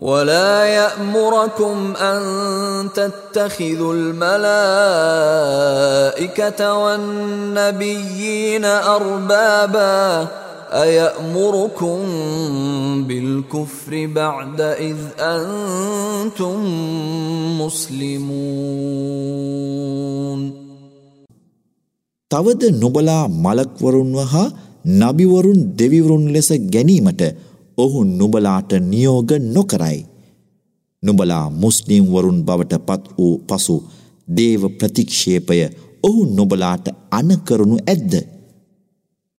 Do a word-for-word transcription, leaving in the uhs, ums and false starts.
ولا يأمركم أن تتخذوا الملائكة والنبيين أربابا أيأمركم بالكفر بعد إذ أنتم مسلمون. තවද නුඹලා මලක්වරුන්ව හා නබිවරුන් දෙවිවරුන් ලෙස ගැනීමට ඔහු නුඹලාට නියෝග නොකරයි. නුඹලා මුස්ලිම් වරුන් බවට පත් වූ පසු දේව ප්‍රතික්ෂේපය ඔහු නුඹලාට අනකරනු ඇද්ද?